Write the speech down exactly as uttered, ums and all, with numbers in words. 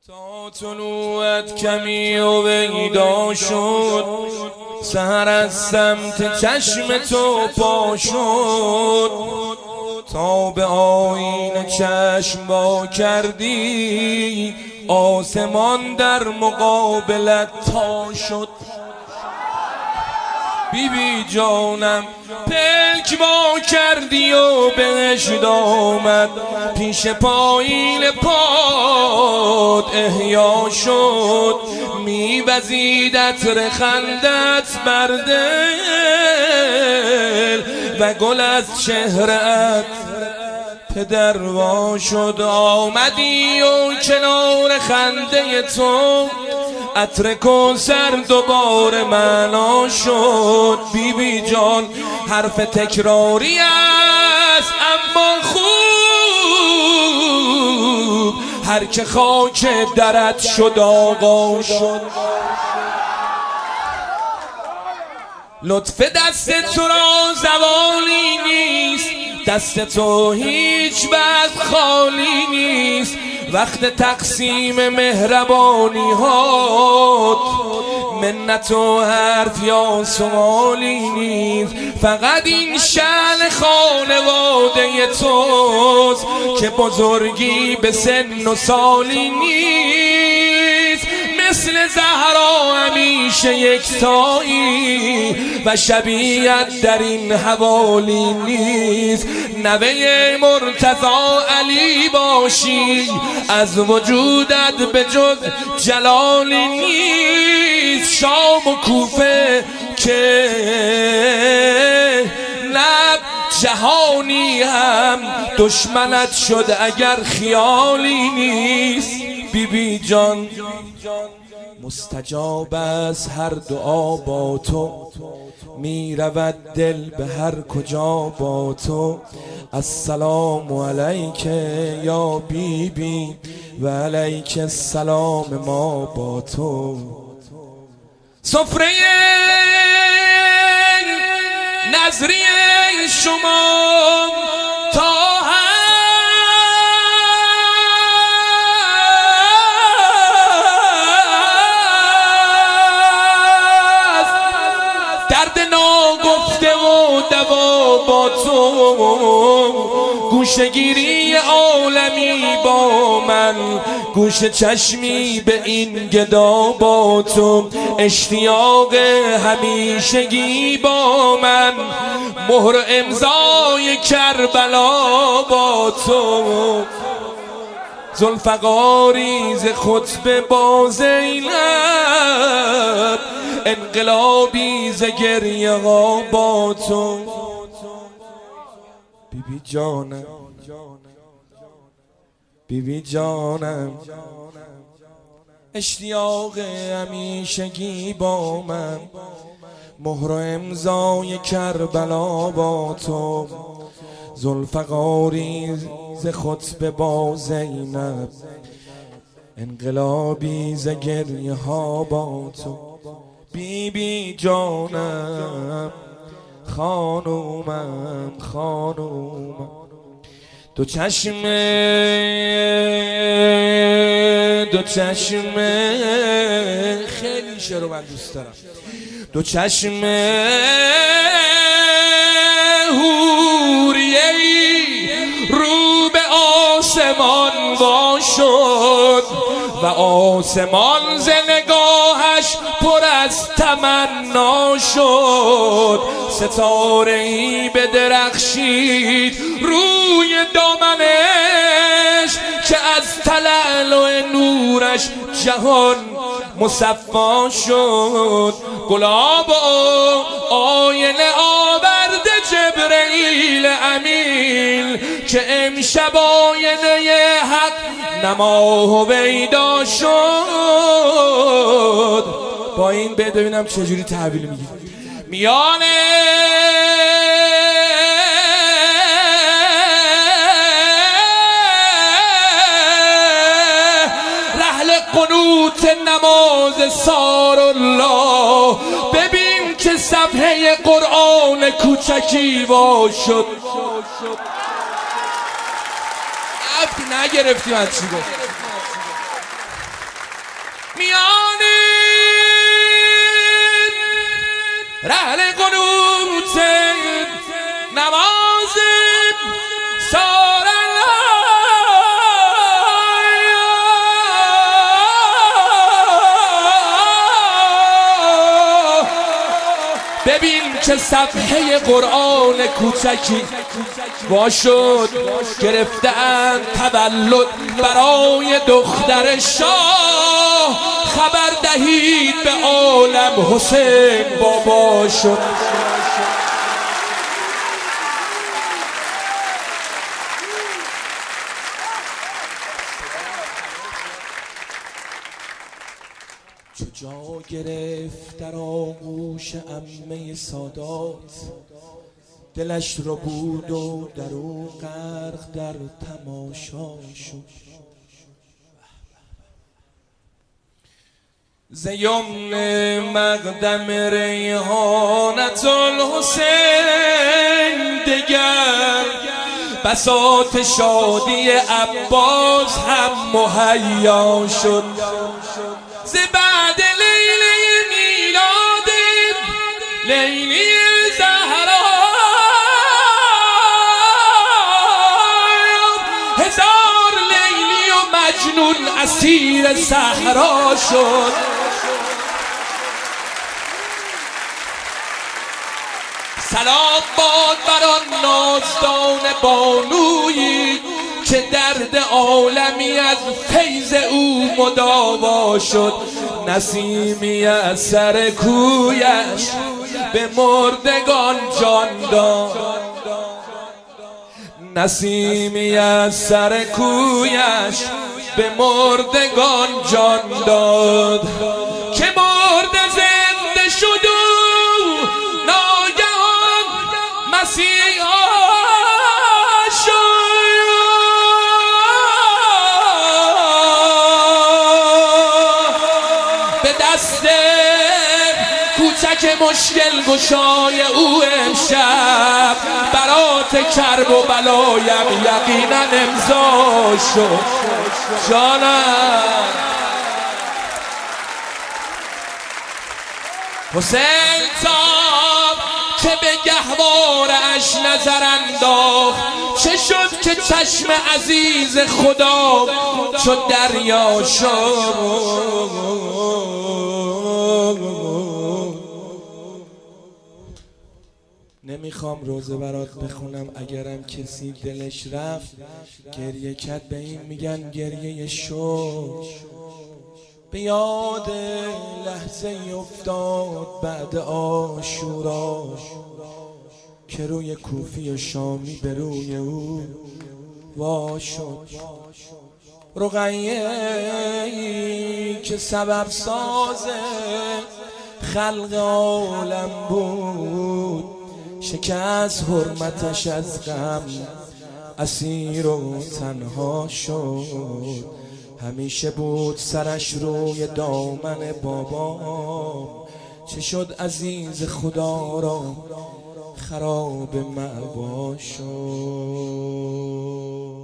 تا طلوعت کمی و ویدا شد، سحر از سمت چشم تو پا شد، تا به آینه چشم وا کردی آسمان در مقابلت تا شد. بی بی جانم پلک وا کردی و بهشت آمد، پیش پایین پاد احیا شد، میوزید عطر خندت بر دل و گل از چهره‌ات پدر وا شد. آمدی و کنار خنده تو عطر کوثر دوباره معنا شد. بی بی جان حرف تکراری است اما خوب، هر که خاک درت شد آقا شد. لطف دست تو را زوالی نیست، دست تو هیچ وقت خالی نیست، وقت تقسیم مهربانی هات منت و حرف یا سوالی نیست. فقط این شأن خانواده توست که بزرگی به سن و سالی نیست. مثل زهرا همیشه یکتایی و شبیه‌ات در این حوالی نیست. نوه مرتضی علی باشی از وجودت به جز جلالی نیست. شام و کوفه که لب جهانی هم دشمنت شد اگر خیالی نیست. بی بی جان مستجاب از هر دعا با تو، می رود دل به هر کجا با تو. السلام علیک یا بی بی و علیک السلام ما با تو. سفره نظری شما تا درد ناگفته و دوا با تو، گوشگیری عالمی با من، گوش چشمی به این گدا با تو، اشتیاق همیشگی با من، مهر امضای کربلا با تو. ذوالفقاری ز خطبه با زینب، انقلابی ز گریه ها با تو. بی بی جانم بی بی جانم اشتیاق همیشگی با من، مهر و امضای کربلا با تو. ذوالفقاری ز خطبه با زینب، انقلابی ز گریه ها با تو. بی بی جانم خانومم خانومم، دو چشم دو چشم خیلی شعر رو من دوست دارم. دو چشم حوریه‌ای رو به آسمان وا شد و آسمان ز نگاهش پر از تمنا شد. ستاره‌ای بدرخشید روی دامنش که از تلالو نورش جهان مصفا شد. گلاب و آینه آورده جبرئیل امین که امشب آینه حق نماه و ویدا شد. با این بده ببینم چجوری تحویل میگی. میان رحل قنوت نماز سار الله، ببین که صفحه قرآن کوچکی وا شد. نگرفتیم از چی گفت. میان رهل قنوت نماز سارا ببین که صفحه قرآن کوچکی وا شد، گرفتند تولد برای دختر شاه. خبر دهید به عالم حسین بابا شد. چو جا گرفت در آغوش عمه سادات، دلش رو بود و در او غرق در تماشا شد. ز یمن مقدم ریحانت الحسین دگر بساط شادی عباس هم مهیا شد. ز بعد لیله میلاد لیلی زهرا هزار لیلی و مجنون اسیر صحرا شد. سلام باد بر آن نازدان بانویی که درد عالمی از فیض او مداوا شد. نسیمی از سر کویش به مردگان جان داد، نسیمی از سر کویش به مردگان جان داد. که مرد زنده شد و ناگهان مسیحا شد. به دست کوچک مشکل گشای او امشب برات کرب و بلایم یقینا امضا شد. جانم حسین تا که به گهوارش نظر انداخت، چه شد که چشم عزیز خدا چو دریا شد. نمیخوام روزه برات بخونم، اگرم کسی دلش رفت گریه کرد به این میگن گریه شو. به یاد لحظه افتاد بعد عاشورا که روی کوفی و شامی به روی او وا شد. رقیه‌ای که سبب ساز خلق عالم بود، شکست حرمتش از غم اسیر و تنها شد. همیشه بود سرش روی دامن بابا، چه شد عزیز خدا را خراب مأوا شد.